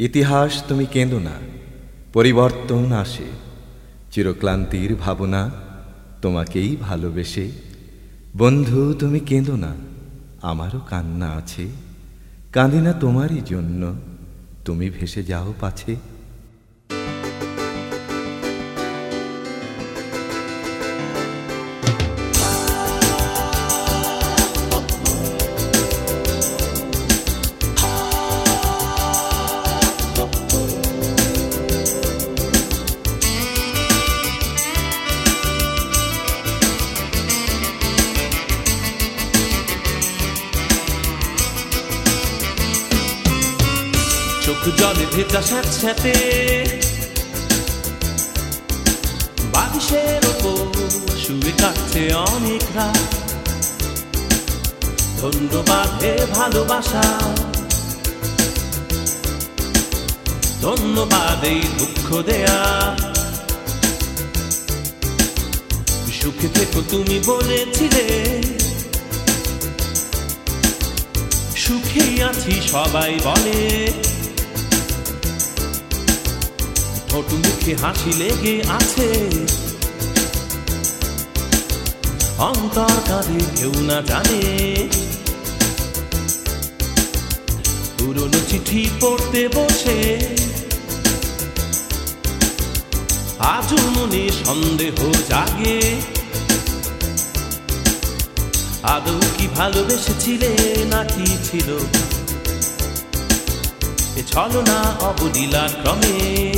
ইতিহাস তুমি কেঁদো না, পরিবর্তন আসে, চিরক্লান্তির ভাবনা তোমাকেই ভালোবেসে। বন্ধু তুমি কেঁদো না, আমারও কান্না আছে, কাঁদি না তোমারই জন্য, তুমি ভেসে যাও পাছে। চোখ জলে ভেজা স্যাঁতস্যাঁতে বালিশের ওপর শুয়ে কাটছে অনেক রাত। ধন্যবাদ হে ভালোবাসা, ধন্যবাদ এই দুঃখ দেয়া। সুখে থেকো তুমি বলেছিলে, সুখেই আছি সবাই বলে। ঠোঁট মুখে হাসি লেগে আছে, অন্তর কাঁদে কেউ না জানে। পুরনো চিঠি পড়তে বসে আজও মনে সন্দেহ জাগে। আদৌ কি ভালোবেসেছিলে নাকি ছিল এ ছলনা অবলীলা ক্রমে?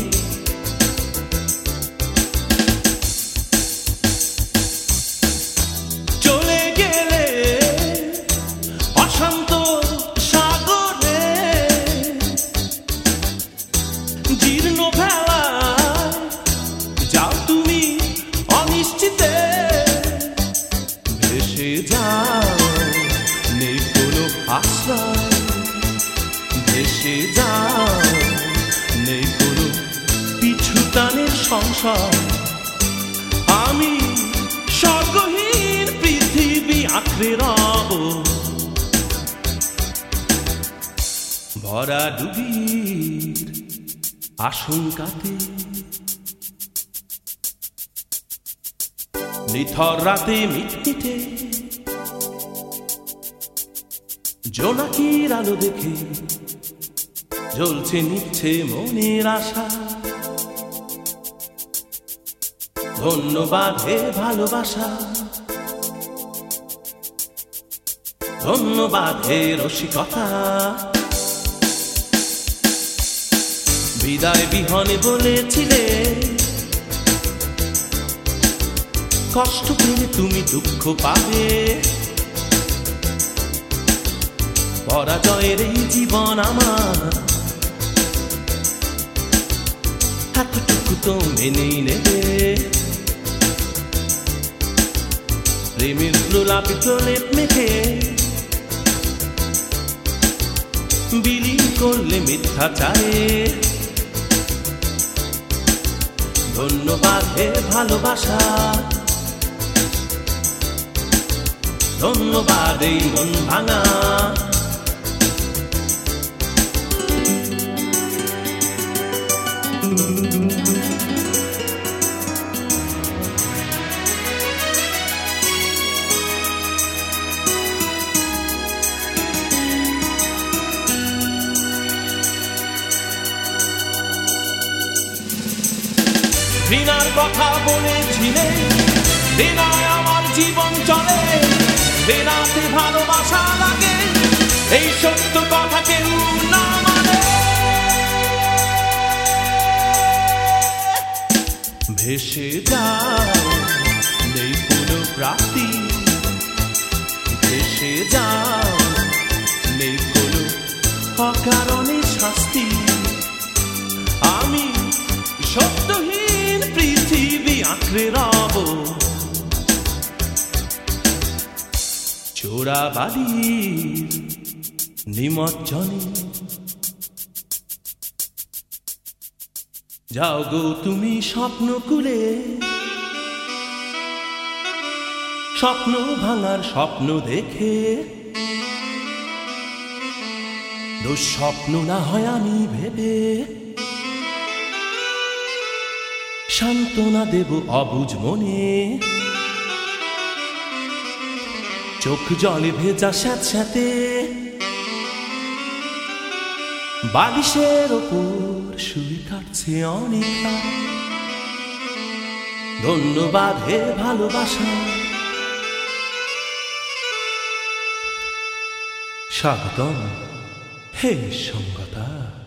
চলে গেলে অশান্ত সাগরে, জীর্ণ ভেলায় যাও তুমি অনিশ্চিতে। ভেসে যাও, নেই কোনো আশ্রয়, ভেসে যাও, নেই কোনো পিছু টানের সংসার। আমি স্বর্গহীন পৃথিবী আঁকড়ে রব, ভরা ডুবির আশঙ্কাতে। নিথর রাতে মিটমিটে জোনাকির আলো দেখে জ্বলছে নিচ্ছে মনের আশা। ধন্যবাদ হে ভালোবাসা, ধন্যবাদ হে রসিকতা। বিদায় বিহনে বলেছিলে, কষ্ট পেলে তুমি দুঃখ পাবে। পরাজয়ের এই জীবন আমার, এতটুকু তো মেনেই নেবে। প্রেমের প্রলাপে প্রলেপ মেখে বিলীন করলে মিথ্যাচারে। ধন্যবাদ হে ভালোবাসা, ধন্যবাদ এই মন ভাঙা। ঘৃণার কথা বলেছিলে, ঘৃণায় আমার জীবন চলে। ঘৃণাতে ভালোবাসা লাগে, এই সত্য কথা কেউ না মানে। ভেসে যাও, নেই কোনো প্রাপ্তি। ভেসে যাও, নেই কোনো অকারণে শাস্তি। আমি সত্যহীন পৃথিবী আঁকড়ে রব, চোরাবালির নিমজ্জনে। যাও গো তুমি স্বপ্ন কুলে, স্বপ্ন ভাঙার স্বপ্ন দেখে। দুঃস্বপ্ন না হয় আমি ভেবে সান্ত্বনা দেব অবুঝ মনে চোখ জলে ভেজা স্যাঁতস্যাঁতে বালিশের ওপর শুয়ে কাটছে অনেক রাত। ধন্যবাদ হে ভালোবাসা, স্বাগতম হে সঙ্গতা।